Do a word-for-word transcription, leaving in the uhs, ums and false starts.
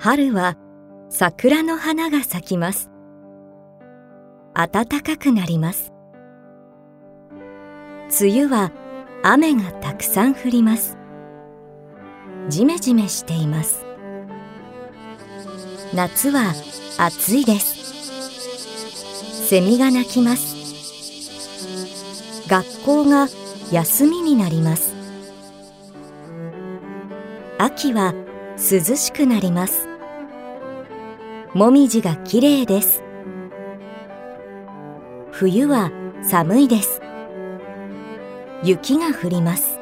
春は桜の花が咲きます。暖かくなります。梅雨は雨がたくさん降ります。じめじめしています。夏は暑いです。セミが鳴きます。学校が休みになります。秋は涼しくなります。もみじがきれいです。冬は寒いです。雪が降ります。